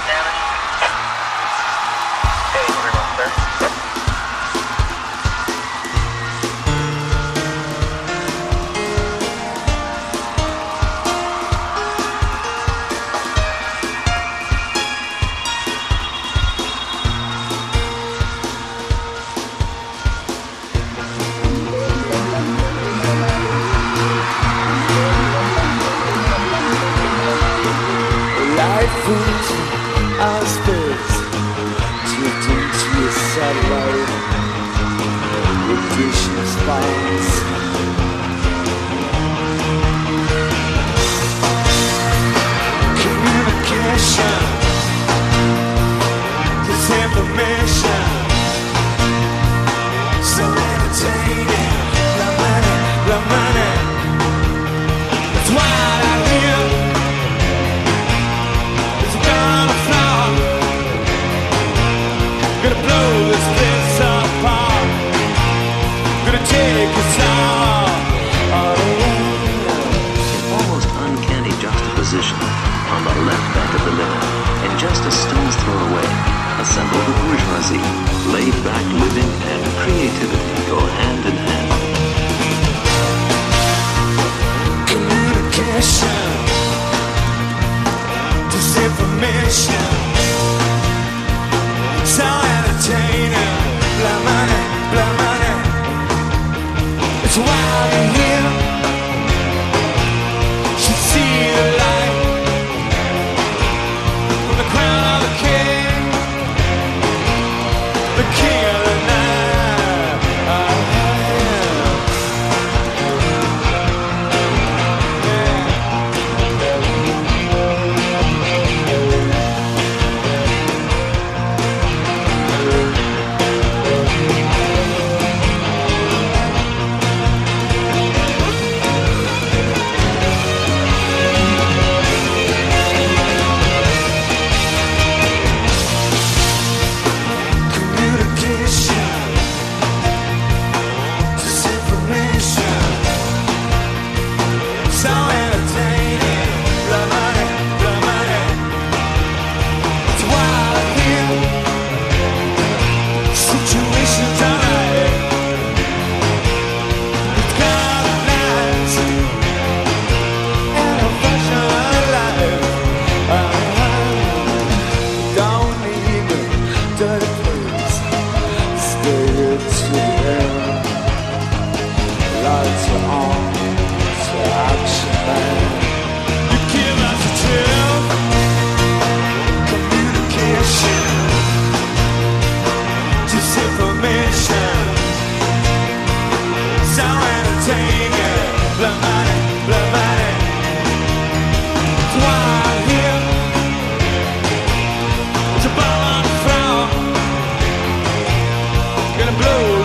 damage? Hey, everyone, sir. Life into our spirits, drifting to a satellite, radiation response. Communication, disinformation, so entertaining. Love money, that's why I hear. Gonna blow this place apart. Gonna take us all Almost uncanny juxtaposition. On the left bank of the limit, and just a stone's throw away, assemble the bourgeoisie. Laid back living and creativity go hand in hand. communication, disinformation, so entertaining. Blood money, blood money. It's why I'm here. Should see the light from the crown of the king of the night. Communication, disinformation, so entertaining. Blood money, blood money. It's why I'm here. Situations alright. It's got a nice and a fashion life. Don't need a dirty place. Stay here till the end. Lights are on, so action man. You give us a chill. Communication, disinformation, so entertaining. Blood money, blood money. It's why I'm here. It's a ball on the throne. Gonna blow